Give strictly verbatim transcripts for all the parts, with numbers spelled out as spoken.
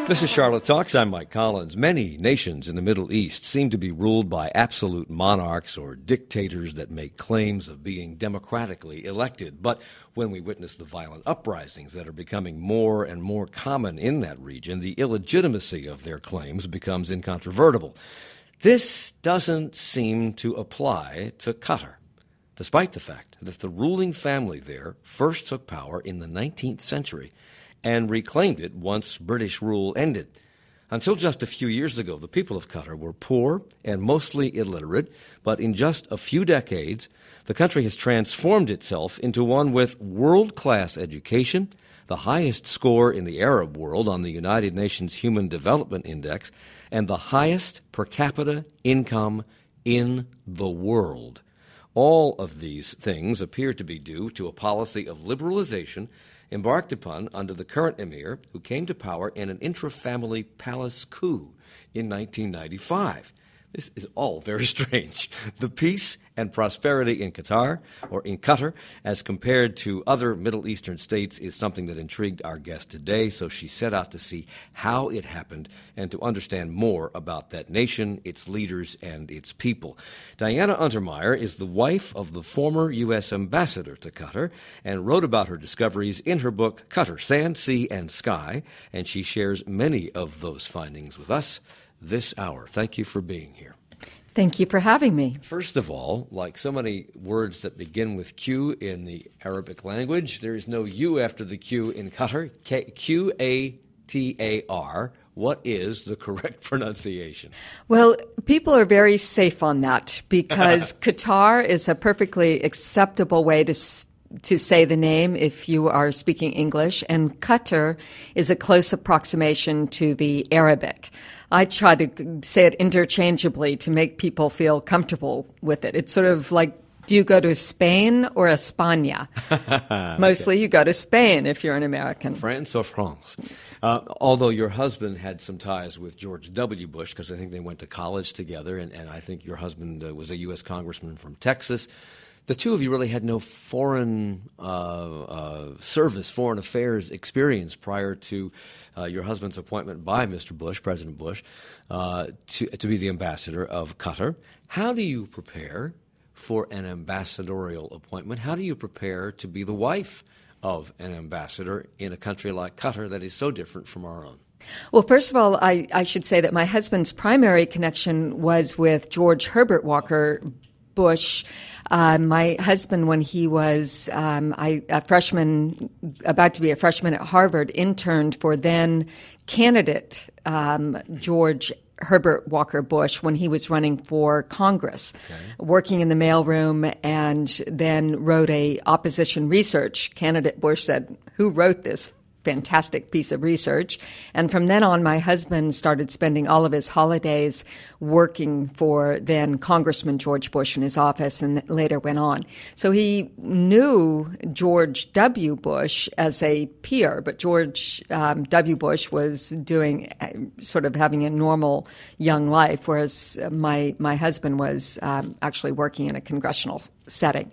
This is Charlotte Talks. I'm Mike Collins. Many nations in the Middle East seem to be ruled by absolute monarchs or dictators that make claims of being democratically elected. But when we witness the violent uprisings that are becoming more and more common in that region, the illegitimacy of their claims becomes incontrovertible. This doesn't seem to apply to Qatar, despite the fact that the ruling family there first took power in the nineteenth century and reclaimed it once British rule ended. Until just a few years ago, the people of Qatar were poor and mostly illiterate, but in just a few decades, the country has transformed itself into one with world-class education, the highest score in the Arab world on the United Nations Human Development Index, and the highest per capita income in the world. All of these things appear to be due to a policy of liberalization embarked upon under the current emir, who came to power in an intra-family palace coup in nineteen ninety-five. This is all very strange. The peace and prosperity in Qatar, or in Qatar, as compared to other Middle Eastern states, is something that intrigued our guest today, so she set out to see how it happened and to understand more about that nation, its leaders, and its people. Diana Untermeyer is the wife of the former U S ambassador to Qatar and wrote about her discoveries in her book, Qatar, Sand, Sea, and Sky, and she shares many of those findings with us this hour. Thank you for being here. Thank you for having me. First of all, like so many words that begin with Q in the Arabic language, there is no U after the Q in Qatar. Q A T A R. What is the correct pronunciation? Well, people are very safe on that because Qatar is a perfectly acceptable way to speak to say the name if you are speaking English, and Qatar is a close approximation to the Arabic. I try to say it interchangeably to make people feel comfortable with it. It's sort of like, do you go to Spain or España? Mostly okay. You go to Spain if you're an American. France or France? Uh, although your husband had some ties with George W. Bush, because I think they went to college together, and, and I think your husband uh, was a U S congressman from Texas. The two of you really had no foreign uh, uh, service, foreign affairs experience prior to uh, your husband's appointment by Mister Bush, President Bush, uh, to, to be the ambassador of Qatar. How do you prepare for an ambassadorial appointment? How do you prepare to be the wife of an ambassador in a country like Qatar that is so different from our own? Well, first of all, I, I should say that my husband's primary connection was with George Herbert Walker Bush. Uh, my husband, when he was um, I, a freshman, about to be a freshman at Harvard, interned for then candidate um, George Herbert Walker Bush when he was running for Congress, okay. Working in the mailroom, and then wrote a opposition research. Candidate Bush said, "Who wrote this fantastic piece of research?" And from then on, my husband started spending all of his holidays working for then Congressman George Bush in his office, and later went on. So he knew George W. Bush as a peer, but George um, W. Bush was doing uh, sort of having a normal young life, whereas my my husband was um, actually working in a congressional setting.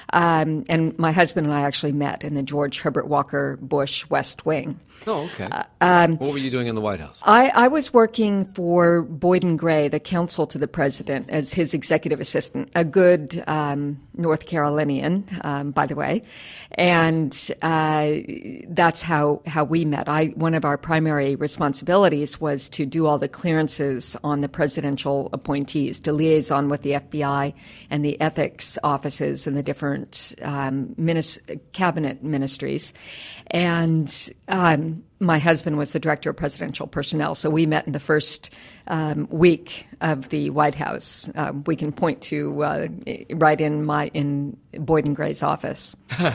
Um, and my husband and I actually met in the George Herbert Walker Bush West Wing. Oh, okay. Uh, um, what were you doing in the White House? I, I was working for Boyd and Gray, the counsel to the president, as his executive assistant, a good um, North Carolinian, um, by the way. And uh, that's how, how we met. I One of our primary responsibilities was to do all the clearances on the presidential appointees, to liaison with the F B I and the ethics offices and the different um, minis- cabinet ministries. And um, my husband was the director of presidential personnel, so we met in the first um, week of the White House. Um, we can point to uh, right in my in Boyd and Gray's office.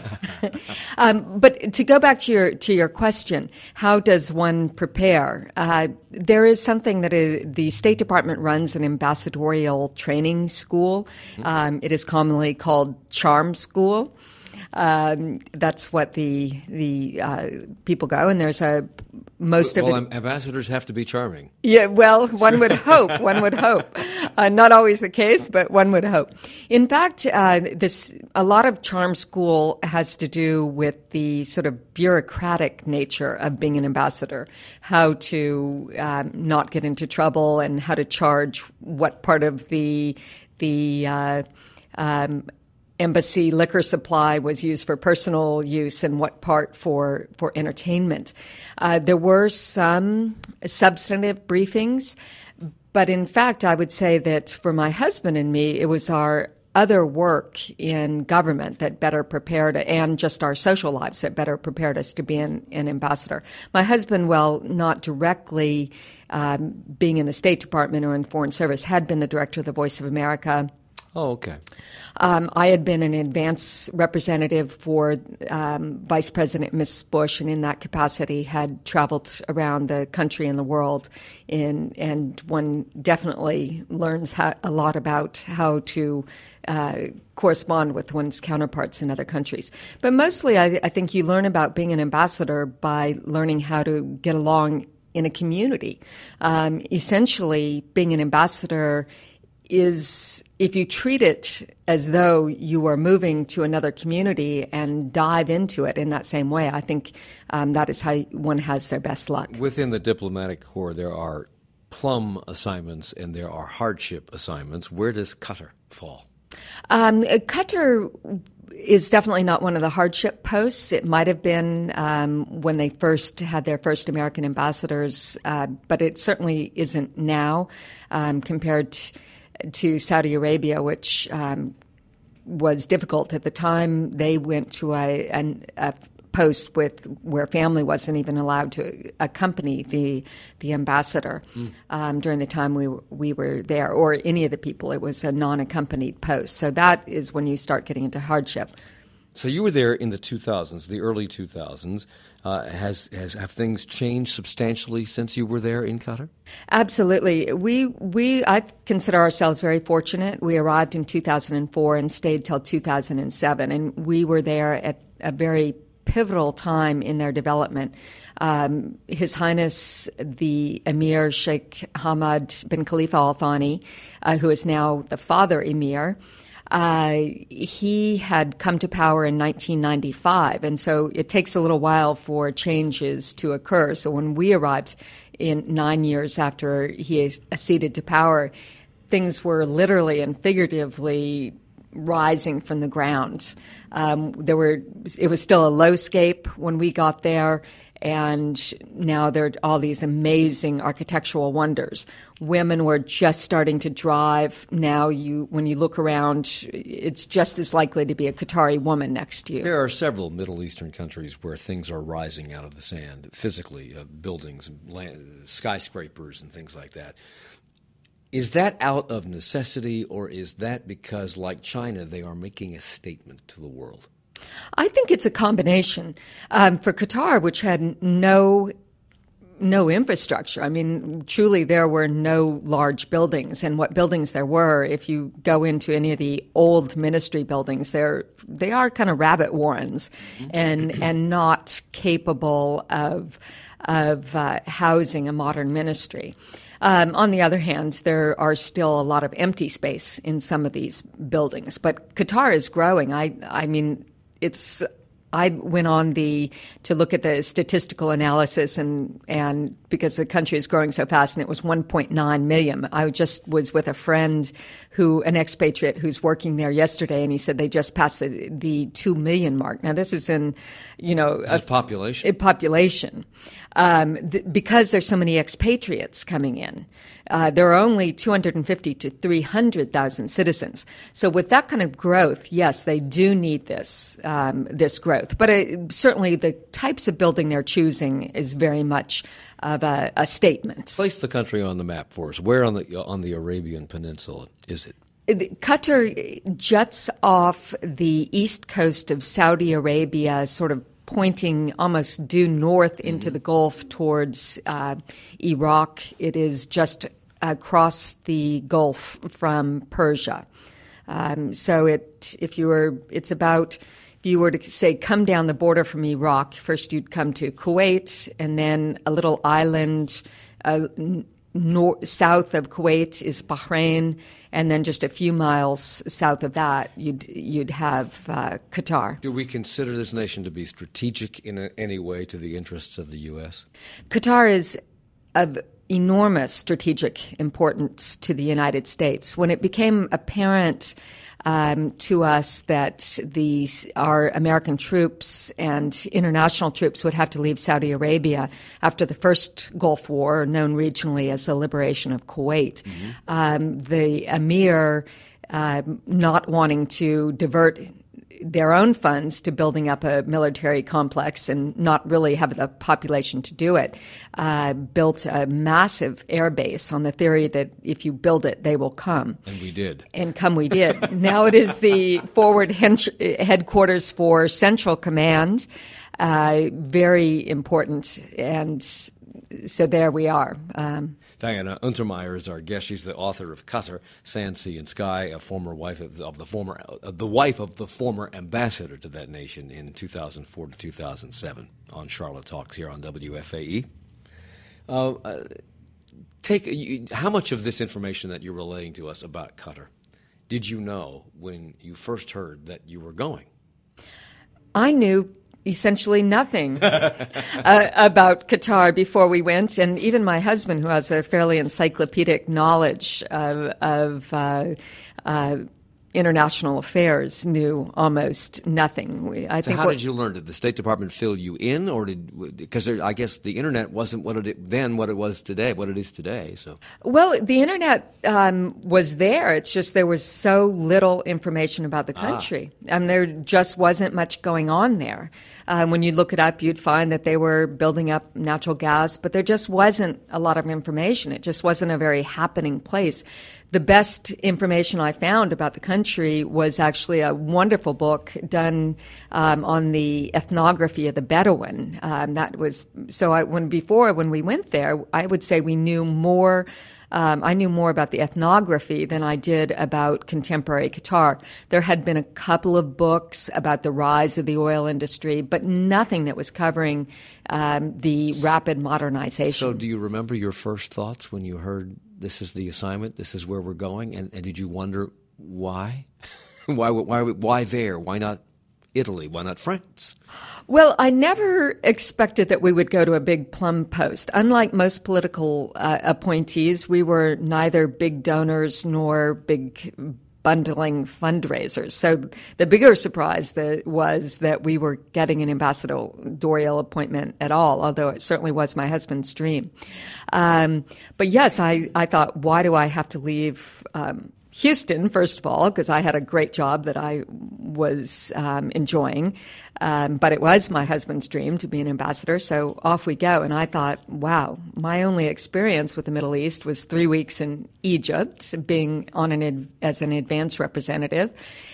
um, but to go back to your to your question, how does one prepare? Uh, there is something that is, the State Department runs an ambassadorial training school. Um, it is commonly called Charm School. Um, that's what the the uh, people go, and there's a most well, of well, it. Ambassadors have to be charming. Yeah, well, one would hope. One would hope. uh, not always the case, but one would hope. In fact, uh, this a lot of charm school has to do with the sort of bureaucratic nature of being an ambassador, how to um, not get into trouble and how to charge what part of the the uh, um, embassy liquor supply was used for personal use and what part for, for entertainment. Uh, there were some substantive briefings, but in fact, I would say that for my husband and me, it was our other work in government that better prepared, and just our social lives that better prepared us to be an, an ambassador. My husband, well, not directly um, being in the State Department or in Foreign Service, had been the director of the Voice of America. Oh, okay. Um, I had been an advance representative for um, Vice President Missus Bush, and in that capacity had traveled around the country and the world. In, and one definitely learns how, a lot about how to uh, correspond with one's counterparts in other countries. But mostly, I, I think you learn about being an ambassador by learning how to get along in a community. Um, essentially, being an ambassador is, if you treat it as though you are moving to another community and dive into it in that same way, I think um, that is how one has their best luck. Within the diplomatic corps, there are plum assignments and there are hardship assignments. Where does Qatar fall? Um, Qatar is definitely not one of the hardship posts. It might have been um, when they first had their first American ambassadors, uh, but it certainly isn't now um, compared to to Saudi Arabia, which um, was difficult at the time. They went to a, an, a post with where family wasn't even allowed to accompany the the ambassador mm. um, during the time we we were there, or any of the people. It was a non-accompanied post. So that is when you start getting into hardship. So you were there in the two thousands, the early two thousands. Uh, has, has have things changed substantially since you were there in Qatar? Absolutely. We we I consider ourselves very fortunate. We arrived in two thousand four and stayed till two thousand seven, and we were there at a very pivotal time in their development. Um, His Highness the Emir Sheikh Hamad bin Khalifa Al Thani, uh, who is now the father Emir, Uh, he had come to power in nineteen ninety-five, and so it takes a little while for changes to occur. So when we arrived in nine years after he acceded to power, things were literally and figuratively rising from the ground. Um, there were, it was still a lowscape when we got there, and now there are all these amazing architectural wonders. Women were just starting to drive. Now, you, when you look around, it's just as likely to be a Qatari woman next to you. There are several Middle Eastern countries where things are rising out of the sand, physically, uh, buildings, land, skyscrapers, and things like that. Is that out of necessity, or is that because, like China, they are making a statement to the world? I think it's a combination. Um, for Qatar, which had no no infrastructure, I mean, truly there were no large buildings. And what buildings there were, if you go into any of the old ministry buildings, they're, they are kind of rabbit warrens and and not capable of, of uh, housing a modern ministry. Um, on the other hand, there are still a lot of empty space in some of these buildings. But Qatar is growing. I, I mean, it's. I went on the to look at the statistical analysis, and and because the country is growing so fast, and it was one point nine million. I just was with a friend who, an expatriate who's working there yesterday, and he said they just passed the, the two million mark. Now this is in, you know, this is a, population. A population. Um, th- because there's so many expatriates coming in, uh, there are only two hundred fifty to three hundred thousand citizens. So with that kind of growth, yes, they do need this um, this growth. But it, certainly the types of building they're choosing is very much of a, a statement. Place the country on the map for us. Where on the on the Arabian Peninsula is it? Qatar juts off the east coast of Saudi Arabia, sort of pointing almost due north into the Gulf towards uh, Iraq. It is just across the Gulf from Persia. Um, so it, if you were, it's about, if you were to say, come down the border from Iraq, first you'd come to Kuwait, and then a little island uh, n- nor- south of Kuwait is Bahrain, and then just a few miles south of that, you'd you'd have uh, Qatar. Do we consider this nation to be strategic in a, any way to the interests of the U S? Qatar is of enormous strategic importance to the United States. When it became apparent um, to us that these our American troops and international troops would have to leave Saudi Arabia after the first Gulf War, known regionally as the liberation of Kuwait, mm-hmm. um, the Emir uh, not wanting to divert their own funds to building up a military complex and not really have the population to do it, uh, built a massive air base on the theory that if you build it, they will come. And we did. And come we did. Now it is the forward hench- headquarters for Central Command, uh, very important. And so there we are. Um, Diana Untermeyer is our guest. She's the author of Qatar, Sand, Sea, and Sky, a former wife of the, of the former, uh, the wife of the former ambassador to that nation in two thousand four to two thousand seven. On Charlotte Talks here on W F A E. Uh, uh, take you, how much of this information that you're relaying to us about Qatar did you know when you first heard that you were going? I knew essentially nothing uh, about Qatar before we went, and even my husband, who has a fairly encyclopedic knowledge of, of uh, uh, international affairs, knew almost nothing. We, I so think how what, did you learn? Did the State Department fill you in, or did because I guess the internet wasn't what it then what it was today, what it is today? So well, the internet um, was there. It's just there was so little information about the country. Ah. Um, there just wasn't much going on there. Um, when you look it up, you'd find that they were building up natural gas, but there just wasn't a lot of information. It just wasn't a very happening place. The best information I found about the country was actually a wonderful book done um, on the ethnography of the Bedouin. Um, that was so. I, when before when we went there, I would say we knew more. Um, I knew more about the ethnography than I did about contemporary Qatar. There had been a couple of books about the rise of the oil industry, but nothing that was covering um, the rapid modernization. So, do you remember your first thoughts when you heard this is the assignment, this is where we're going, and, and did you wonder why? why, why, why there? Why not Italy? Why not France? Well, I never expected that we would go to a big plum post. Unlike most political uh, appointees, we were neither big donors nor big bundling fundraisers. So the bigger surprise that was that we were getting an ambassadorial appointment at all, although it certainly was my husband's dream. Um, but yes, I, I thought, why do I have to leave um, Houston, first of all, because I had a great job that I was um, enjoying. Um, but it was my husband's dream to be an ambassador, so off we go. And I thought, wow, my only experience with the Middle East was three weeks in Egypt, being on an as an advance representative,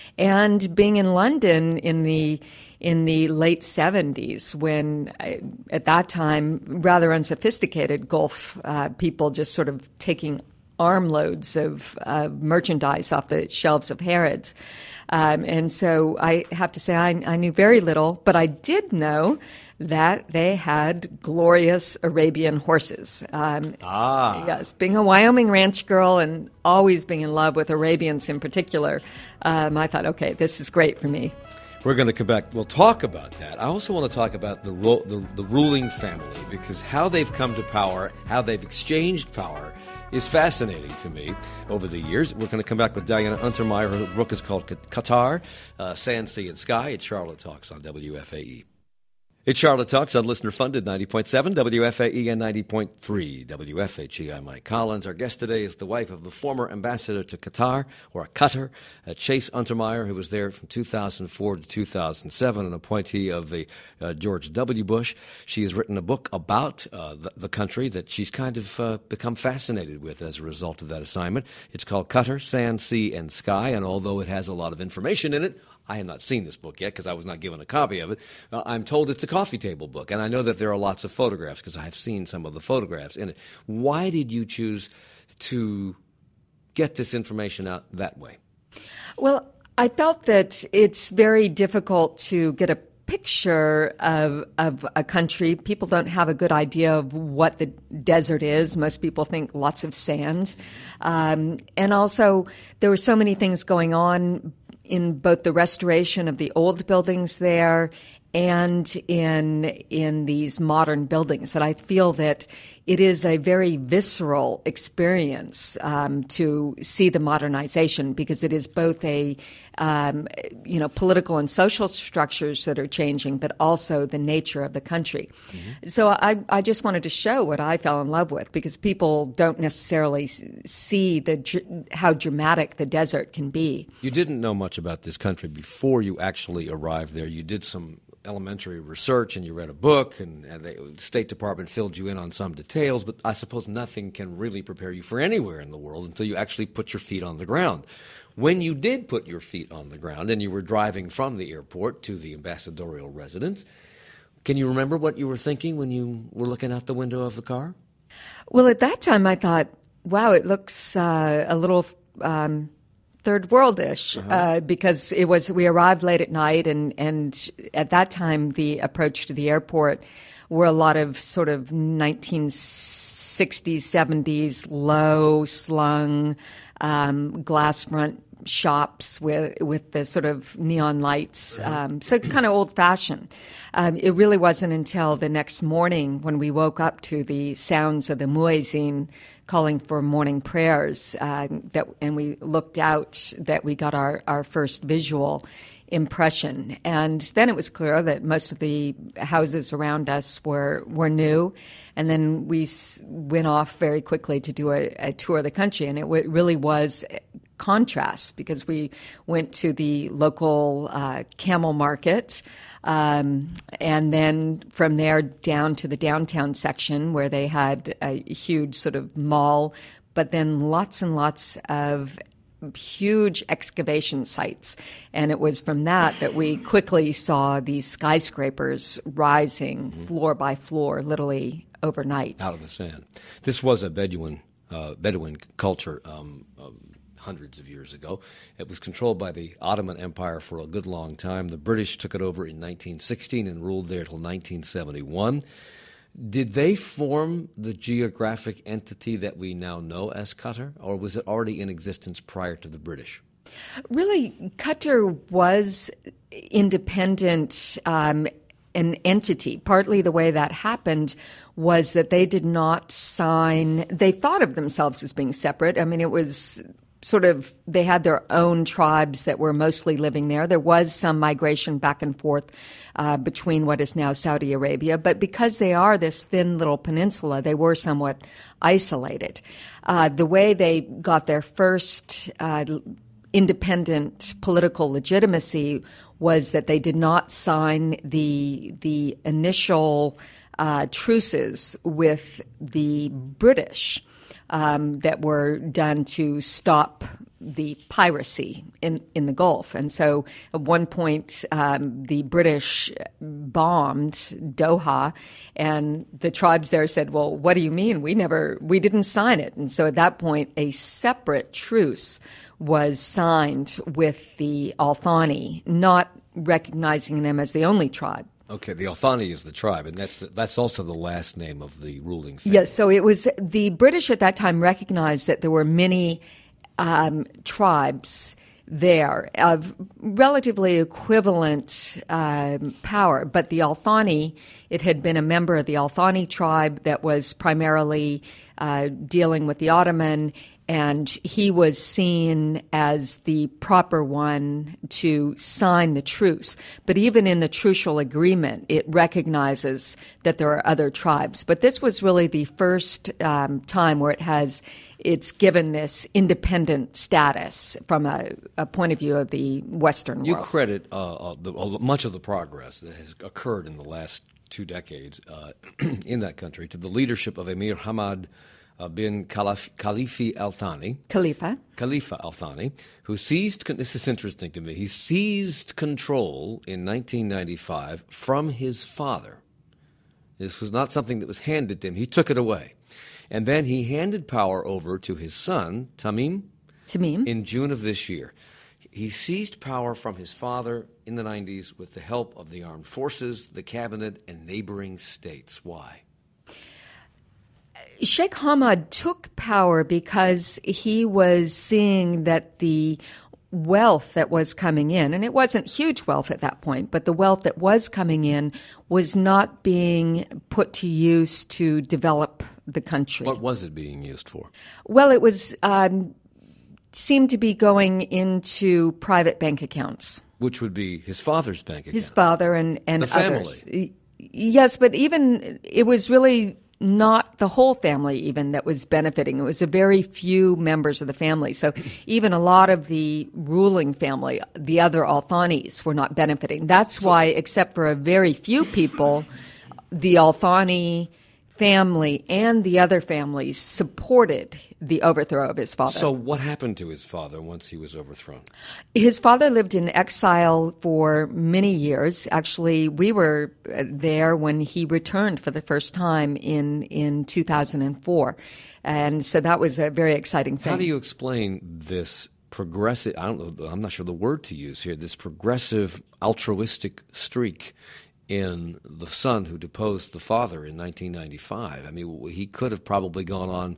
and being in London in the in the late seventies, when I, at that time, rather unsophisticated Gulf uh, people just sort of taking armloads of uh, merchandise off the shelves of Harrods. Um, and so I have to say I, I knew very little, but I did know that they had glorious Arabian horses. Um, ah. Yes, being a Wyoming ranch girl and always being in love with Arabians in particular, um, I thought, okay, this is great for me. We're going to come back. We'll talk about that. I also want to talk about the, ro- the the ruling family, because how they've come to power, how they've exchanged power, is fascinating to me over the years. We're going to come back with Diana Untermeyer. Her book is called Qatar, uh, Sand, Sea, and Sky. It's Charlotte Talks on W F A E. It's Charlotte Talks on listener-funded ninety point seven W F A E and ninety point three W F H E. I'm Mike Collins. Our guest today is the wife of the former ambassador to Qatar, or Qatar, uh, Chase Untermeyer, who was there from two thousand four to two thousand seven, an appointee of the uh, George W. Bush. She has written a book about uh, the, the country that she's kind of uh, become fascinated with as a result of that assignment. It's called Qatar, Sand, Sea, and Sky, and although it has a lot of information in it, I have not seen this book yet because I was not given a copy of it. Uh, I'm told it's a coffee table book, and I know that there are lots of photographs because I've seen some of the photographs in it. Why did you choose to get this information out that way? Well, I felt that it's very difficult to get a picture of of a country. People don't have a good idea of what the desert is. Most people think lots of sand. Um, and also, there were so many things going on in both the restoration of the old buildings there and in in these modern buildings that I feel that it is a very visceral experience um, to see the modernization, because it is both a um, you know political and social structures that are changing, but also the nature of the country. Mm-hmm. So I I just wanted to show what I fell in love with, because people don't necessarily see the how dramatic the desert can be. You didn't know much about this country before you actually arrived there. You did some elementary research and you read a book, and, and the State Department filled you in on some details, but I suppose nothing can really prepare you for anywhere in the world until you actually put your feet on the ground. When you did put your feet on the ground and you were driving from the airport to the ambassadorial residence, can you remember what you were thinking when you were looking out the window of the car? Well, at that time I thought, wow, it looks uh, a little Um third world-ish, uh-huh. uh, because it was, we arrived late at night, and, and at that time the approach to the airport were a lot of sort of nineteen sixties, seventies, low-slung um, glass front shops with with the sort of neon lights, um, so kind of old-fashioned. Um, it really wasn't until the next morning when we woke up to the sounds of the muezzin calling for morning prayers, uh, that, and we looked out, that we got our, our first visual impression. And then it was clear that most of the houses around us were were new. And then we s- went off very quickly to do a, a tour of the country, and it w- really was contrast, because we went to the local uh, camel market, um, and then from there down to the downtown section where they had a huge sort of mall, but then lots and lots of huge excavation sites. And it was from that that we quickly saw these skyscrapers rising mm-hmm. floor by floor, literally overnight. Out of the sand. This was a Bedouin, uh, Bedouin culture um, um, hundreds of years ago. It was controlled by the Ottoman Empire for a good long time. The British took it over in nineteen sixteen and ruled there until nineteen seventy-one. Did they form the geographic entity that we now know as Qatar, or was it already in existence prior to the British? Really, Qatar was independent, um, an entity. Partly the way that happened was that they did not sign, they thought of themselves as being separate. I mean, it was sort of, they had their own tribes that were mostly living there. There was some migration back and forth uh, between what is now Saudi Arabia, but because they are this thin little peninsula, they were somewhat isolated. Uh, the way they got their first uh, independent political legitimacy was that they did not sign the the initial uh, truces with the British um, that were done to stop the piracy in, in the Gulf. And so at one point, um, the British bombed Doha, and the tribes there said, well, what do you mean? We never, we didn't sign it. And so at that point, a separate truce was signed with the Al Thani, not recognizing them as the only tribe. Okay, the Al Thani is the tribe, and that's the, that's also the last name of the ruling family. Yes, so it was the British at that time recognized that there were many um, tribes there of relatively equivalent um, power, but the Al Thani, it had been a member of the Al Thani tribe that was primarily uh, dealing with the Ottoman, and he was seen as the proper one to sign the truce. But even in the trucial agreement, it recognizes that there are other tribes. But this was really the first um, time where it has it's given this independent status from a, a point of view of the Western you world. You credit uh, uh, the, uh, much of the progress that has occurred in the last two decades uh, in that country to the leadership of Emir Hamad Uh, bin Khalif, Khalifi Al Thani. Khalifa. Khalifa Al Thani, who seized, this is interesting to me, he seized control in nineteen ninety-five from his father. This was not something that was handed to him. He took it away. And then he handed power over to his son, Tamim, Tamim. in June of this year. He seized power from his father in the nineties with the help of the armed forces, the cabinet, and neighboring states. Why? Sheikh Hamad took power because he was seeing that the wealth that was coming in, and it wasn't huge wealth at that point, but the wealth that was coming in was not being put to use to develop the country. What was it being used for? Well, it was um, seemed to be going into private bank accounts. Which would be his father's bank account. His father and, and the family. others. Yes, but even it was really not the whole family even that was benefiting. It was a very few members of the family. So even a lot of the ruling family, the other Al Thanis, were not benefiting. That's so, why, except for a very few people, the Al Thani family and the other families supported the overthrow of his father. So what happened to his father once he was overthrown? His father lived in exile for many years. Actually, we were there when he returned for the first time in, in two thousand four. And so that was a very exciting thing. How do you explain this progressive, I don't know, I'm not sure the word to use here, this progressive altruistic streak in the son who deposed the father in nineteen ninety-five? I mean, he could have probably gone on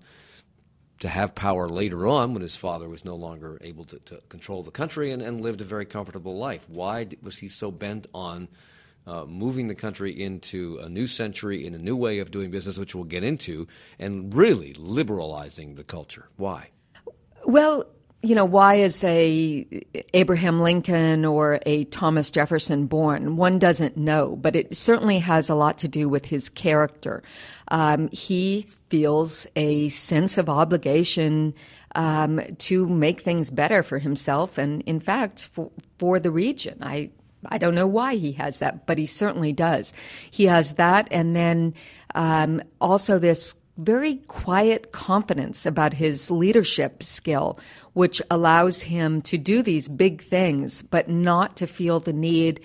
to have power later on when his father was no longer able to, to control the country and, and lived a very comfortable life. Why was he so bent on uh, moving the country into a new century, in a new way of doing business, which we'll get into, and really liberalizing the culture? Why? Well, you know, why is a Abraham Lincoln or a Thomas Jefferson born? One doesn't know, but it certainly has a lot to do with his character. Um, he feels a sense of obligation um, to make things better for himself and, in fact, for, for the region. I I don't know why he has that, but he certainly does. He has that, and then um, also this very quiet confidence about his leadership skill, which allows him to do these big things, but not to feel the need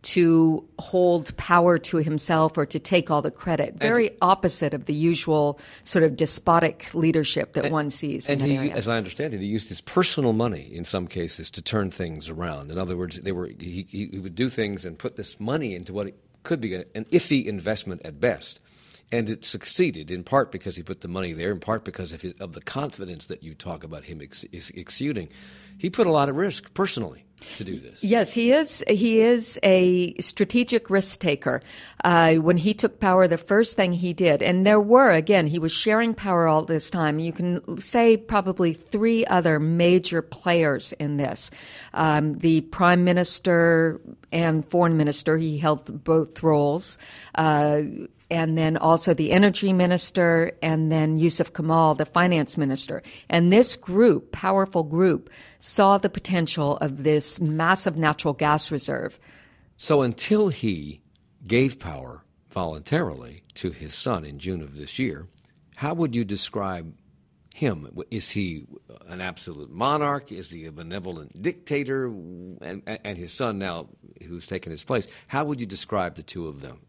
to hold power to himself or to take all the credit. Very and, opposite of the usual sort of despotic leadership that and, one sees. And in he, that area. As I understand it, he used his personal money in some cases to turn things around. In other words, they were he, he would do things and put this money into what could be an iffy investment at best. And it succeeded in part because he put the money there, in part because of, his, of the confidence that you talk about him ex, ex, exuding. He put a lot at risk personally to do this. Yes, he is. He is a strategic risk taker. Uh, when he took power, the first thing he did, and there were, again, he was sharing power all this time. You can say probably three other major players in this. Um, the prime minister and foreign minister, he held both roles. Uh, and then also the energy minister, and then Yusuf Kamal, the finance minister. And this group, powerful group, saw the potential of this massive natural gas reserve. So until he gave power voluntarily to his son in June of this year, how would you describe him? Is he an absolute monarch? Is he a benevolent dictator? And, and his son now, who's taken his place, how would you describe the two of them?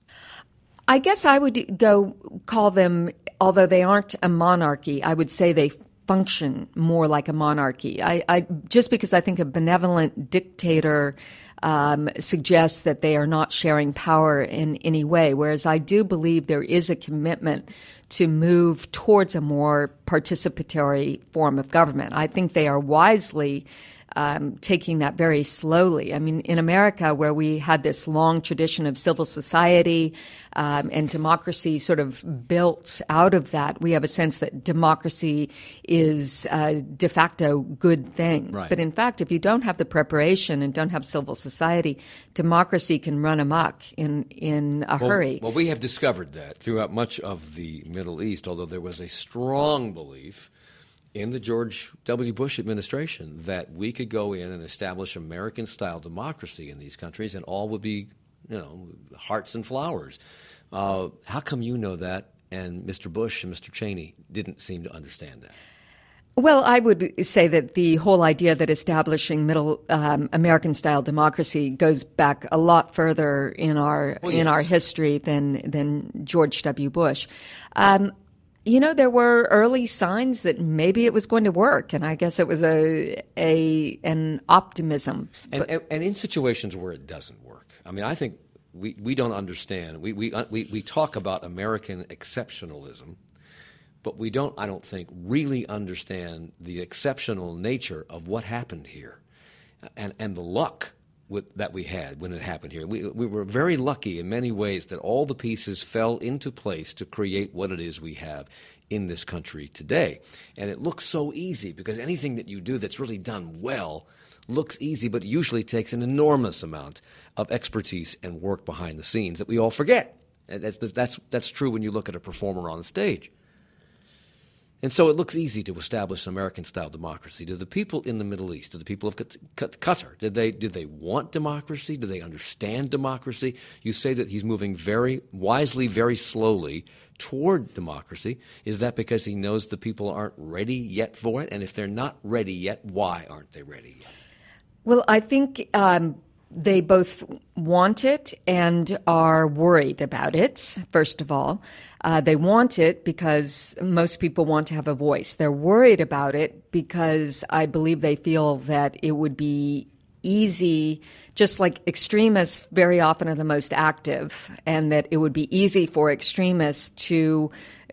I guess I would go call them, although they aren't a monarchy, I would say they function more like a monarchy. I, I just because I think a benevolent dictator um, suggests that they are not sharing power in any way, whereas I do believe there is a commitment to move towards a more participatory form of government. I think they are wisely Um, taking that very slowly. I mean, in America, where we had this long tradition of civil society um, and democracy sort of built out of that, we have a sense that democracy is a de facto good thing. Right. But in fact, if you don't have the preparation and don't have civil society, democracy can run amok in, in a well, hurry. Well, we have discovered that throughout much of the Middle East, although there was a strong belief in the George W. Bush administration that we could go in and establish American-style democracy in these countries and all would be, you know, hearts and flowers. Uh, how come you know that and Mister Bush and Mister Cheney didn't seem to understand that? Well, I would say that the whole idea that establishing middle um, American-style democracy goes back a lot further in our well, in yes. our history than than George W. Bush. Um, you know, there were early signs that maybe it was going to work, and I guess it was a a an optimism. And, and, and in situations where it doesn't work, I mean, I think we, we don't understand. We, we we we talk about American exceptionalism, but we don't, I don't think, really understand the exceptional nature of what happened here, and and the luck with, that we had when it happened here. We we were very lucky in many ways that all the pieces fell into place to create what it is we have in this country today. And it looks so easy because anything that you do that's really done well looks easy, but it usually takes an enormous amount of expertise and work behind the scenes that we all forget. And that's that's that's true when you look at a performer on the stage. And so it looks easy to establish American-style democracy. Do the people in the Middle East, do the people of Qatar, did they did they want democracy? Do they understand democracy? You say that he's moving very wisely, very slowly toward democracy. Is that because he knows the people aren't ready yet for it? And if they're not ready yet, why aren't they ready yet? Well, I think um, they both want it and are worried about it, first of all. Uh, they want it because most people want to have a voice. They're worried about it because I believe they feel that it would be easy, just like extremists very often are the most active, and that it would be easy for extremists to,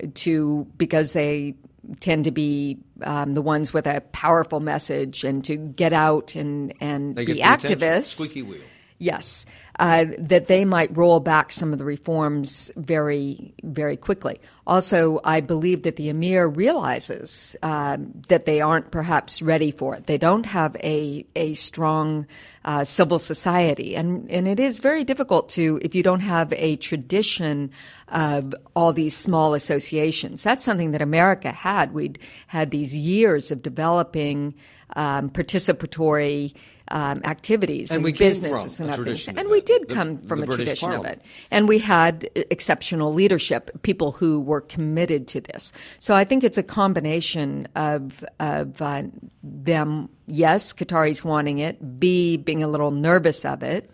to because they tend to be um, the ones with a powerful message and to get out and, and they be get the activists. Squeaky wheel. Yes, uh, that they might roll back some of the reforms very, very quickly. Also, I believe that the emir realizes uh, that they aren't perhaps ready for it. They don't have a a strong uh, civil society, and and it is very difficult to if you don't have a tradition of all these small associations. That's something that America had. We'd had these years of developing um, participatory Um, activities and, and we businesses came from and a other tradition things. And of we it. did The- come from the a British tradition Parliament. of it. And we had exceptional leadership, people who were committed to this. So I think it's a combination of, of uh, them, yes, Qataris wanting it, B, being a little nervous of it,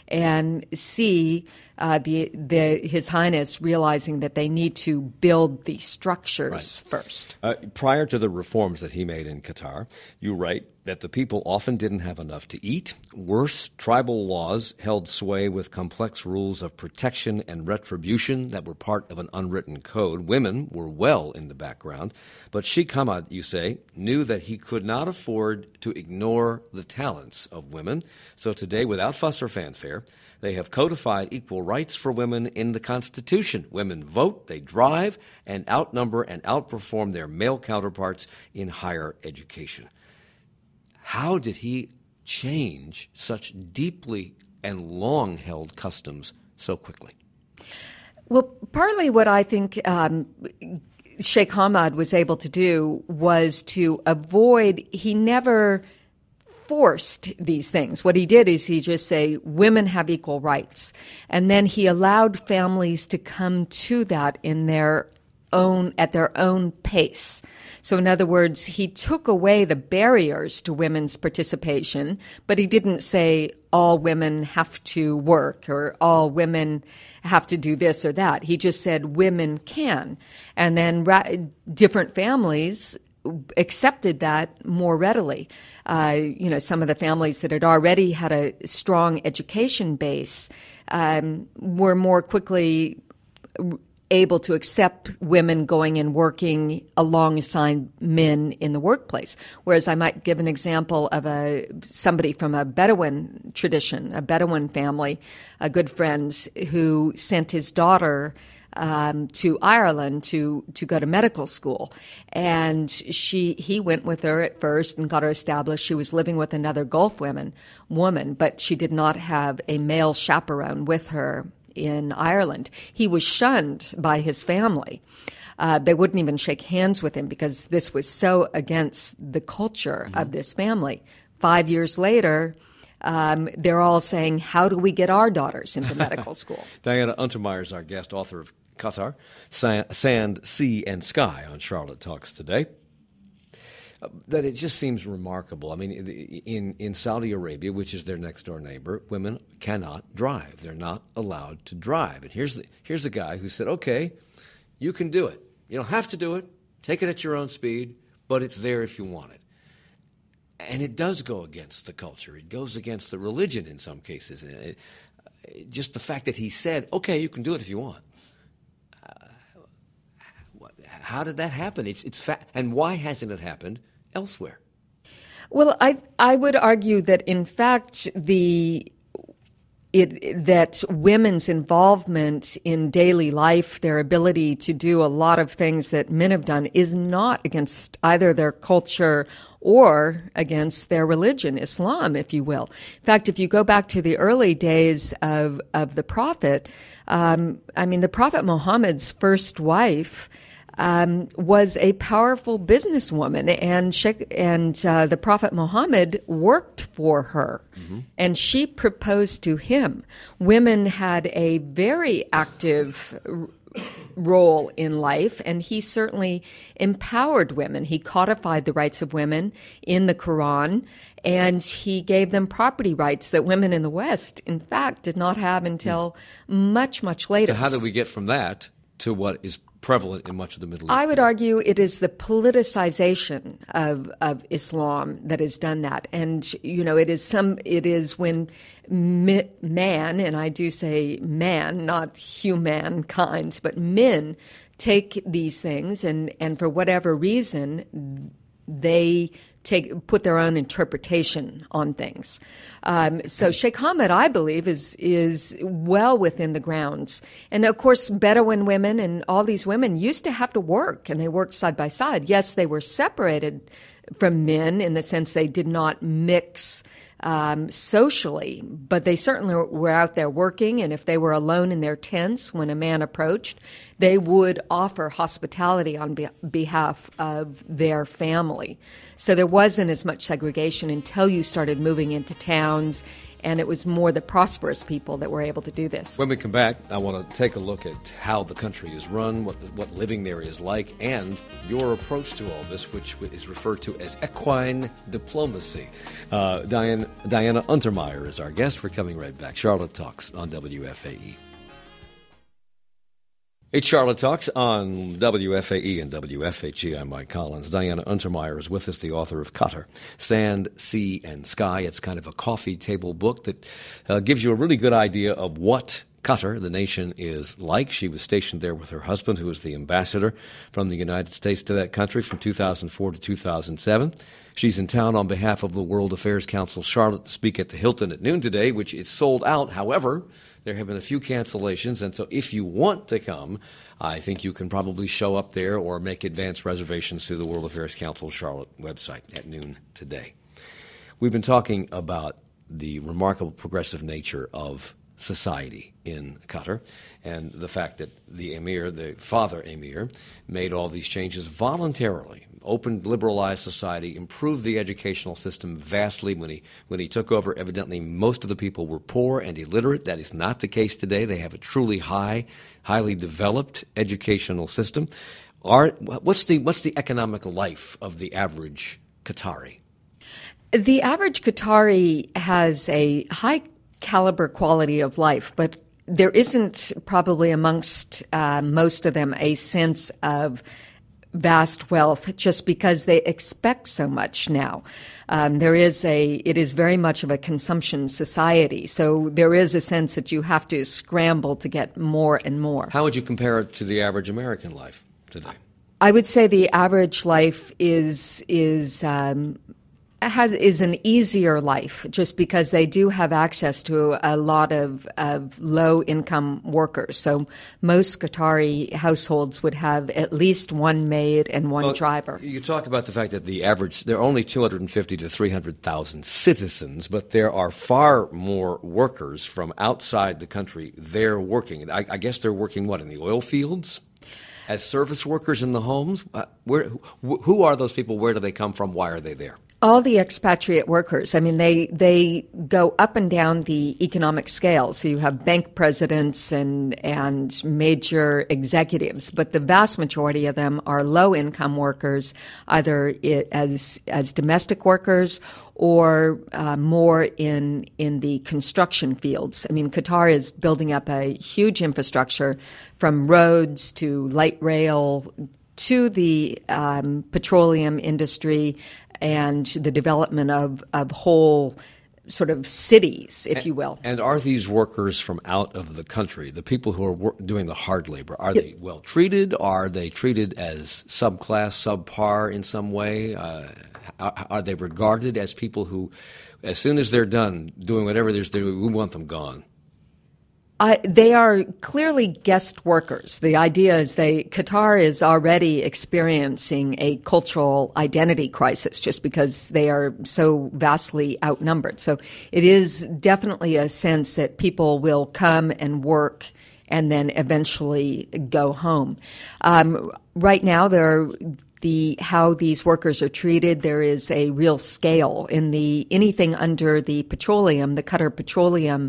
and C, uh, the, the His Highness realizing that they need to build the structures Right. first. Uh, prior to the reforms that he made in Qatar, you write that the people often didn't have enough to eat. Worse, tribal laws held sway with complex rules of protection and retribution that were part of an unwritten code. Women were well in the background. But Sheikh Hamad, you say, knew that he could not afford to ignore the talents of women. So today, without fuss or fanfare, they have codified equal rights for women in the Constitution. Women vote, they drive, and outnumber and outperform their male counterparts in higher education. How did he change such deeply and long-held customs so quickly? Well, partly what I think um, Sheikh Hamad was able to do was to avoid, he never forced these things. What he did is he just say, women have equal rights. And then he allowed families to come to that in their own, at their own pace. So in other words, he took away the barriers to women's participation, but he didn't say all women have to work or all women have to do this or that. He just said women can. And then ra- different families accepted that more readily. Uh, you know, some of the families that had already had a strong education base um, were more quickly able to accept women going and working alongside men in the workplace. Whereas I might give an example of a somebody from a Bedouin tradition, a Bedouin family, a good friend who sent his daughter um, to Ireland to to go to medical school, and she he went with her at first and got her established. She was living with another Gulf woman woman, but she did not have a male chaperone with her in Ireland. He was shunned by his family. Uh, they wouldn't even shake hands with him because this was so against the culture mm-hmm. of this family. Five years later, um, they're all saying, how do we get our daughters into medical school? Diana Untermeyer is our guest, author of Qatar, Sand, Sea, and Sky on Charlotte Talks today. That it just seems remarkable. I mean, in, in Saudi Arabia, which is their next-door neighbor, women cannot drive. They're not allowed to drive. And here's the, here's a guy who said, okay, you can do it. You don't have to do it. Take it at your own speed, but it's there if you want it. And it does go against the culture. It goes against the religion in some cases. It, just the fact that he said, okay, you can do it if you want. Uh, how did that happen? It's, it's fa- and why hasn't it happened elsewhere? Well, I I would argue that, in fact, the It, that women's involvement in daily life, their ability to do a lot of things that men have done, is not against either their culture or against their religion, Islam, if you will. In fact, if you go back to the early days of, of the Prophet, um, I mean, the Prophet Muhammad's first wife Um, was a powerful businesswoman, and Sheikh, and uh, the Prophet Muhammad worked for her, mm-hmm. and she proposed to him. Women had a very active r- role in life, and he certainly empowered women. He codified the rights of women in the Quran, and he gave them property rights that women in the West, in fact, did not have until mm. much, much later. So how did we get from that to what is prevalent in much of the Middle East? I would argue it is the politicization of of Islam that has done that, and you know, it is some. It is when mi- man, and I do say man, not humankind, but men take these things, and and for whatever reason, they take put their own interpretation on things. Um, so Sheikh Hamad, I believe, is is well within the grounds. And of course, Bedouin women and all these women used to have to work, and they worked side by side. Yes, they were separated from men in the sense they did not mix um, socially, but they certainly were out there working. And if they were alone in their tents when a man approached, they would offer hospitality on be- behalf of their family. So there wasn't as much segregation until you started moving into towns, and it was more the prosperous people that were able to do this. When we come back, I want to take a look at how the country is run, what the, what living there is like, and your approach to all this, which is referred to as equine diplomacy. Uh, Diane, Diana Untermeyer is our guest. We're coming right back. Charlotte Talks on W F A E. It's Charlotte Talks on W F A E and W F H E. I'm Mike Collins. Diana Untermeyer is with us, the author of Qatar, Sand, Sea, and Sky. It's kind of a coffee table book that uh, gives you a really good idea of what Qatar, the nation, is like. She was stationed there with her husband, who was the ambassador from the United States to that country from two thousand four to two thousand seven. She's in town on behalf of the World Affairs Council Charlotte to speak at the Hilton at noon today, which is sold out. However, there have been a few cancellations, and so if you want to come, I think you can probably show up there or make advance reservations through the World Affairs Council Charlotte website at noon today. We've been talking about the remarkable progressive nature of society in Qatar and the fact that the emir, the father emir, made all these changes voluntarily, opened, liberalized society, improved the educational system vastly when he when he took over. Evidently, most of the people were poor and illiterate. That is not the case today. They have a truly high, highly developed educational system. Are, what's the what's the economic life of the average Qatari? The average Qatari has a high caliber quality of life, but there isn't probably amongst uh, most of them a sense of vast wealth just because they expect so much now. Um, there is a, it is very much of a consumption society. So there is a sense that you have to scramble to get more and more. How would you compare it to the average American life today? I would say the average life is, is, um, has is an easier life just because they do have access to a lot of, of low-income workers. So most Qatari households would have at least one maid and one well, driver. You talk about the fact that the average, there are only two hundred fifty to three hundred thousand citizens, but there are far more workers from outside the country there working. I, I guess they're working, what, in the oil fields? As service workers in the homes? Uh, where, who, who are those people? Where do they come from? Why are they there? All the expatriate workers. I mean, they they go up and down the economic scale. So you have bank presidents and and major executives, but the vast majority of them are low-income workers, either as as domestic workers or uh, more in in the construction fields. I mean, Qatar is building up a huge infrastructure, from roads to light rail to the um, petroleum industry, and the development of, of whole sort of cities, if and, you will. And are these workers from out of the country, the people who are wor- doing the hard labor, are they well treated? Are they treated as subclass, subpar in some way? Uh, are, are they regarded as people who, as soon as they're done doing whatever they're doing, we want them gone? Uh, they are clearly guest workers. The idea is they Qatar is already experiencing a cultural identity crisis just because they are so vastly outnumbered. So it is definitely a sense that people will come and work and then eventually go home. Um, right now, there are The, how these workers are treated, there is a real scale in the anything under the petroleum, the Qatar Petroleum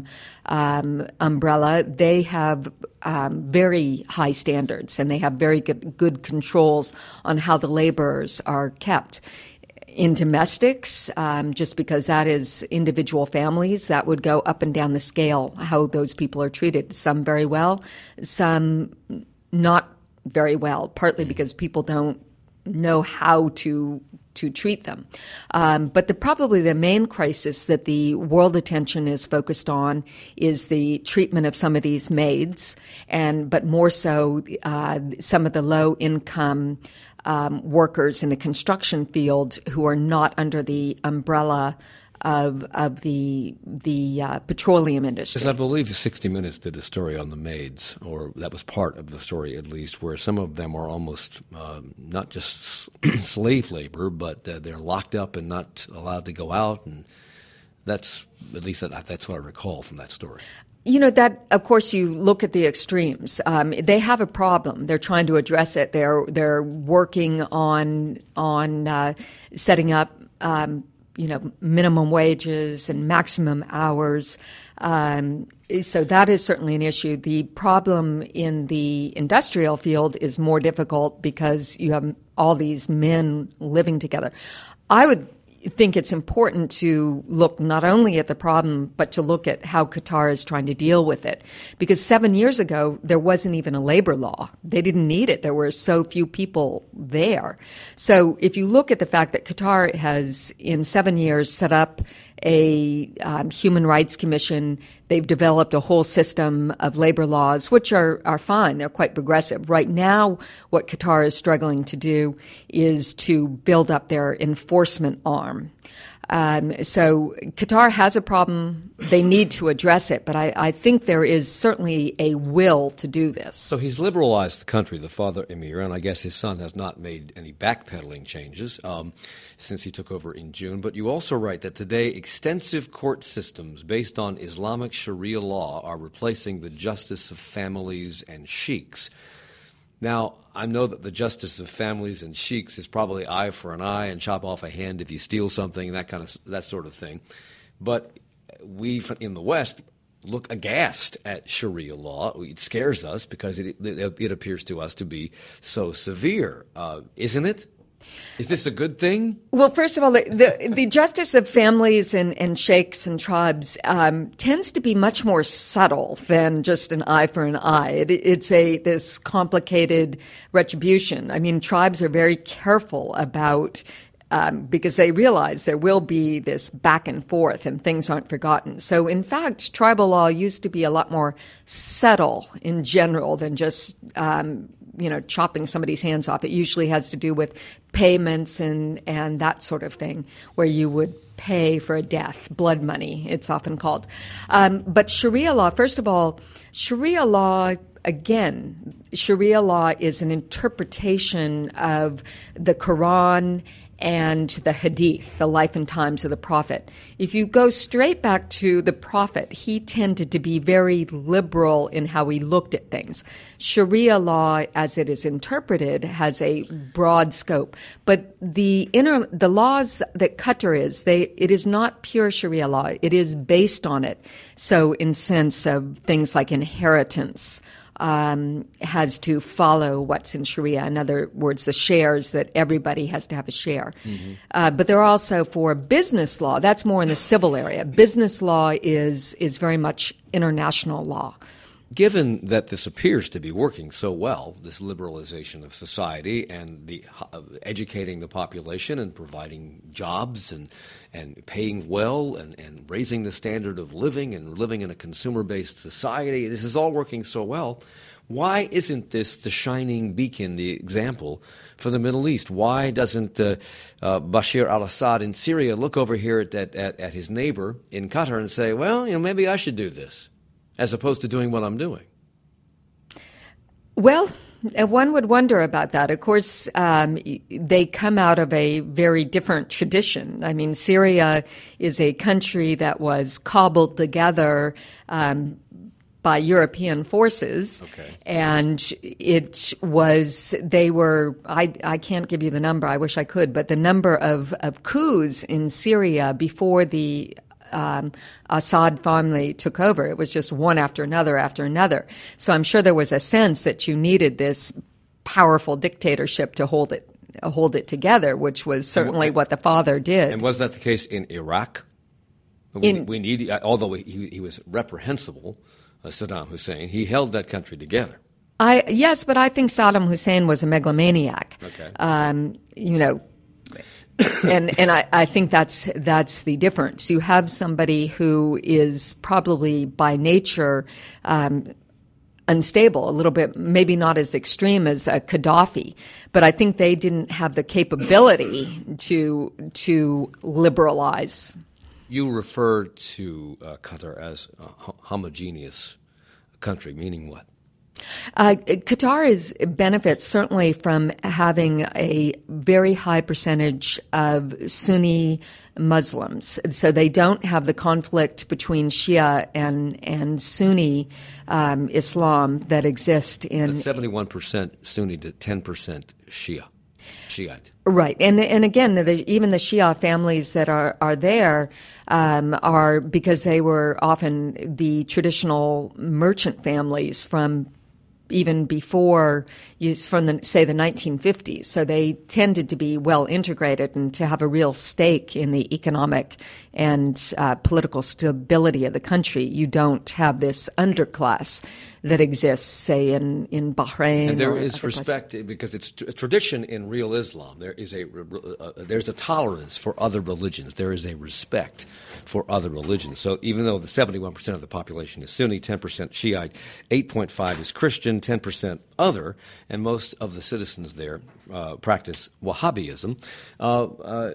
um, umbrella. They have um, very high standards, and they have very good, good controls on how the laborers are kept. In domestics, um, just because that is individual families, that would go up and down the scale, how those people are treated. Some very well, some not very well, partly because people don't know how to to treat them. Um, but the, probably the main crisis that the world attention is focused on is the treatment of some of these maids, and but more so uh, some of the low-income um, workers in the construction field who are not under the umbrella of of the the uh, petroleum industry. Because I believe sixty minutes did a story on the maids, or that was part of the story at least, where some of them are almost uh, not just slave labor, but uh, they're locked up and not allowed to go out, and that's at least that, that's what I recall from that story. You know, that, of course, you look at the extremes. Um, they have a problem. They're trying to address it. They're they're working on on uh, setting up Um, you know, minimum wages and maximum hours. Um, so that is certainly an issue. The problem in the industrial field is more difficult because you have all these men living together. I would think it's important to look not only at the problem, but to look at how Qatar is trying to deal with it. Because seven years ago, there wasn't even a labor law. They didn't need it. There were so few people there. So if you look at the fact that Qatar has, in seven years, set up a um, human rights commission, they've developed a whole system of labor laws, which are, are fine. They're quite progressive. Right now, what Qatar is struggling to do is to build up their enforcement arm. Um, so Qatar has a problem. They need to address it, but I, I think there is certainly a will to do this. So he's liberalized the country, the father emir, and I guess his son has not made any backpedaling changes um, since he took over in June. But you also write that today extensive court systems based on Islamic Sharia law are replacing the justice of families and sheiks. Now, I know that the justice of families and sheiks is probably eye for an eye and chop off a hand if you steal something, that kind of that sort of thing. But we in the West look aghast at Sharia law. It scares us because it it, it appears to us to be so severe, uh, isn't it? Is this a good thing? Well, first of all, the, the, the justice of families and, and sheikhs and tribes um, tends to be much more subtle than just an eye for an eye. It, it's a this complicated retribution. I mean, tribes are very careful about Um, because they realize there will be this back and forth and things aren't forgotten. So, in fact, tribal law used to be a lot more subtle in general than just, um, you know, chopping somebody's hands off. It usually has to do with payments and, and that sort of thing, where you would pay for a death, blood money, it's often called. Um, but Sharia law, first of all, Sharia law, again, Sharia law is an interpretation of the Quran and the Hadith, the life and times of the Prophet. If you go straight back to the Prophet, he tended to be very liberal in how he looked at things. Sharia law, as it is interpreted, has a broad scope. But the inner, the laws that Qatar is, they, it is not pure Sharia law. It is based on it. So in sense of things like inheritance, Um, has to follow what's in Sharia. In other words, the shares, that everybody has to have a share. Mm-hmm. Uh, but they're also for business law. That's more in the civil area. Business law is is very much international law. Given that this appears to be working so well, this liberalization of society and the uh, educating the population and providing jobs and and paying well and, and raising the standard of living and living in a consumer-based society, this is all working so well. Why isn't this the shining beacon, the example for the Middle East? Why doesn't uh, uh, Bashar al-Assad in Syria look over here at, at, at his neighbor in Qatar and say, well, you know, maybe I should do this, as opposed to doing what I'm doing? Well, one would wonder about that. Of course, um, they come out of a very different tradition. I mean, Syria is a country that was cobbled together um, by European forces. Okay. And it was, they were, I, I can't give you the number, I wish I could, but the number of, of coups in Syria before the Um, Assad family took over. It was just one after another after another. So I'm sure there was a sense that you needed this powerful dictatorship to hold it uh, hold it together, which was certainly what the father did. And was that the case in Iraq? We, in, we need, although he, he was reprehensible, uh, Saddam Hussein, he held that country together. I yes, but I think Saddam Hussein was a megalomaniac. Okay. Um, you know. and and I, I think that's that's the difference. You have somebody who is probably by nature um, unstable, a little bit, maybe not as extreme as uh, Gaddafi, but I think they didn't have the capability to to liberalize. You refer to uh, Qatar as a homogeneous country, meaning what? Uh, Qatar is, benefits certainly from having a very high percentage of Sunni Muslims. So they don't have the conflict between Shia and, and Sunni um, Islam that exist in... But seventy-one percent Sunni to ten percent Shia. Shiite. Right. And and again, the, even the Shia families that are, are there um, are because they were often the traditional merchant families from even before, from the, say, the nineteen fifties. So they tended to be well integrated and to have a real stake in the economic and uh, political stability of the country. You don't have this underclass that exists, say, in, in Bahrain. And there or is respect, places. Because it's a tradition in real Islam. There is a uh, there's a tolerance for other religions. There is a respect for other religions. So even though the seventy-one percent of the population is Sunni, ten percent Shiite, eight point five is Christian, ten percent other, and most of the citizens there uh, practice Wahhabism. Uh, uh,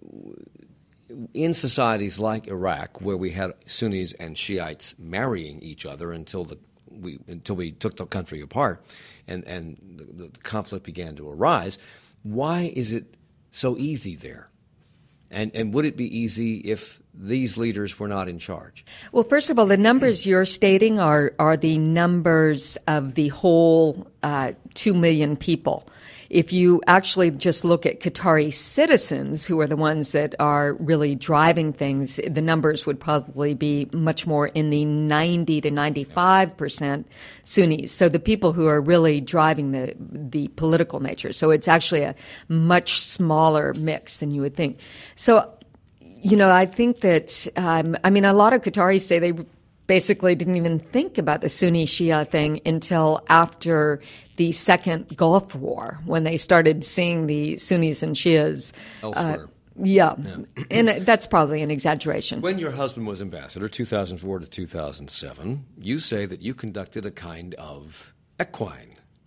in societies like Iraq, where we had Sunnis and Shiites marrying each other until the We, until we took the country apart and, and the, the conflict began to arise, why is it so easy there? And, and would it be easy if these leaders were not in charge? Well, first of all, the numbers you're stating are, are the numbers of the whole uh, two million people. If you actually just look at Qatari citizens, who are the ones that are really driving things, the numbers would probably be much more in the ninety to ninety-five percent Sunnis. So the people who are really driving the the political nature. So it's actually a much smaller mix than you would think. So, you know, I think that, um, I mean, a lot of Qataris say they basically didn't even think about the Sunni Shia thing until after the second Gulf War, when they started seeing the Sunnis and Shias elsewhere. Uh, yeah. yeah, and that's probably an exaggeration. When your husband was ambassador, two thousand four to two thousand seven, you say that you conducted a kind of equine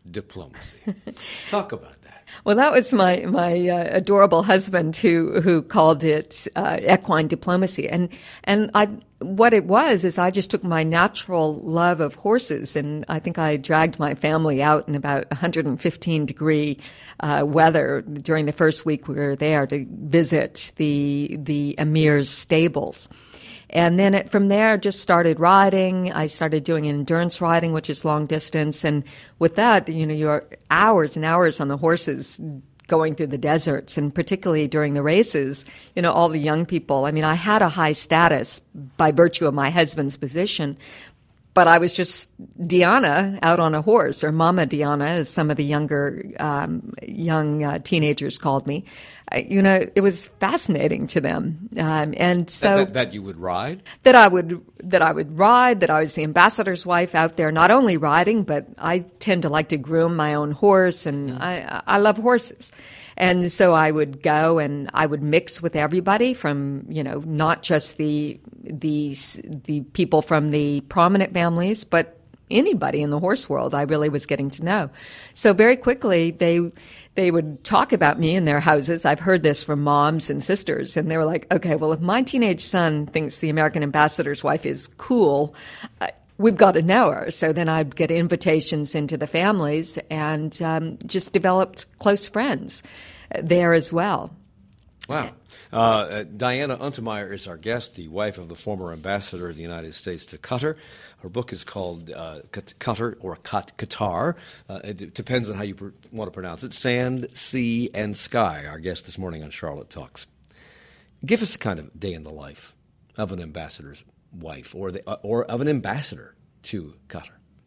diplomacy. Talk about that. Well, that was my my uh, adorable husband who who called it uh, equine diplomacy, and and I what it was is I just took my natural love of horses, and I think I dragged my family out in about one hundred fifteen degree uh, weather during the first week we were there to visit the the emir's stables. And then it, from there, just started riding. I started doing endurance riding, which is long distance. And with that, you know, you're hours and hours on the horses going through the deserts. And particularly during the races, you know, all the young people. I mean, I had a high status by virtue of my husband's position. But I was just Diana out on a horse, or Mama Diana, as some of the younger um, young uh, teenagers called me. Uh, you know, it was fascinating to them, um, and so that, that, that you would ride. That I would that I would ride. That I was the ambassador's wife out there, not only riding, but I tend to like to groom my own horse, and mm. I I love horses. And so I would go and I would mix with everybody from, you know, not just the the the people from the prominent families, but anybody in the horse world I really was getting to know. So very quickly they they would talk about me in their houses. I've heard this from moms and sisters, and they were like, okay, well, if my teenage son thinks the American ambassador's wife is cool, uh, we've got to know her. So then I'd get invitations into the families and um, just developed close friends there as well. Wow. Uh, Diana Untermeyer is our guest, the wife of the former ambassador of the United States to Qatar. Her book is called uh, Qatar or Qatar. Uh, it depends on how you pr- want to pronounce it. Sand, Sea, and Sky, our guest this morning on Charlotte Talks. Give us a kind of day in the life of an ambassador's wife or the, uh, or of an ambassador to Qatar.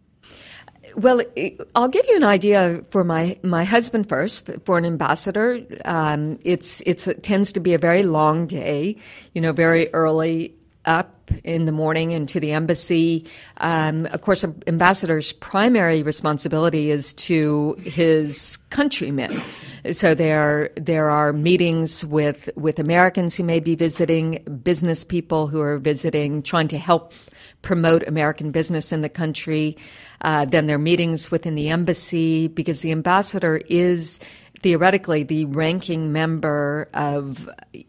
Well, I'll give you an idea for my, my husband first. For an ambassador, um, it's it's it tends to be a very long day. You know, very early up in the morning into the embassy. Um, of course, an ambassador's primary responsibility is to his countrymen. So there there are meetings with with Americans who may be visiting, business people who are visiting, trying to help promote American business in the country. Uh, then there are meetings within the embassy, because the ambassador is theoretically the ranking member of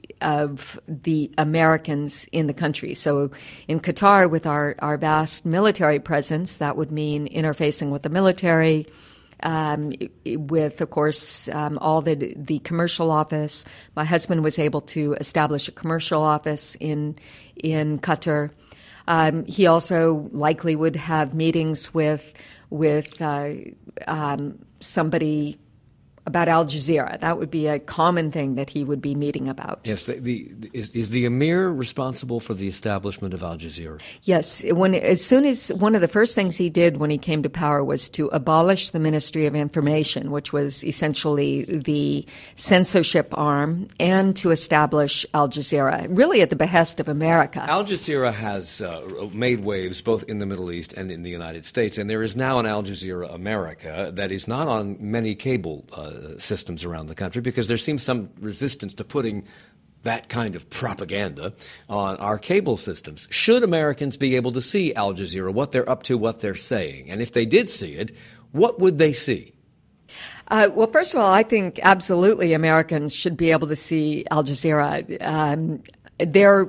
of the Americans in the country. So in Qatar, with our, our vast military presence, that would mean interfacing with the military, um, with, of course, um, all the the commercial office. My husband was able to establish a commercial office in in Qatar. Um, he also likely would have meetings with with uh, um, somebody about Al Jazeera. That would be a common thing that he would be meeting about. Yes, the, the, is, is the emir responsible for the establishment of Al Jazeera? Yes. When as soon as one of the first things he did when he came to power was to abolish the Ministry of Information, which was essentially the censorship arm, and to establish Al Jazeera, really at the behest of America. Al Jazeera has uh, made waves both in the Middle East and in the United States, and there is now an Al Jazeera America that is not on many cable uh, systems around the country, because there seems some resistance to putting that kind of propaganda on our cable systems. Should Americans be able to see Al Jazeera, what they're up to, what they're saying? And if they did see it, what would they see? Uh, well, first of all, I think absolutely Americans should be able to see Al Jazeera. Um, they're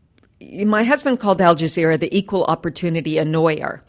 My husband called Al Jazeera the equal opportunity annoyer.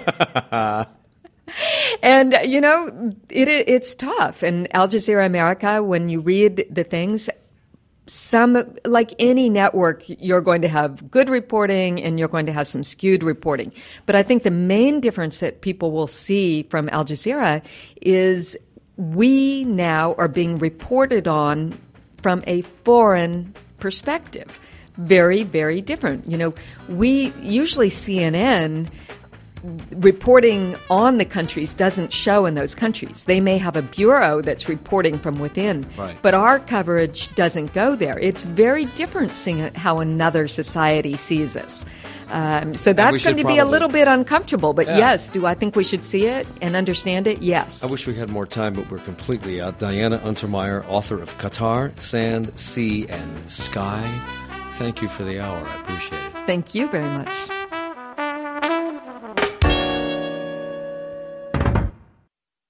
And, you know, it, it's tough. And Al Jazeera America, when you read the things, some, like any network, you're going to have good reporting and you're going to have some skewed reporting. But I think the main difference that people will see from Al Jazeera is we now are being reported on from a foreign perspective. Very, very different. You know, we usually C N N reporting on the countries doesn't show in those countries. They may have a bureau that's reporting from within, right, but our coverage doesn't go there. It's very different seeing how another society sees us. Um, so that's going to probably be a little bit uncomfortable. But yeah. yes, do I think we should see it and understand it? Yes. I wish we had more time, but we're completely out. Diana Untermeyer, author of Qatar, Sand, Sea, and Sky. Thank you for the hour. I appreciate it. Thank you very much.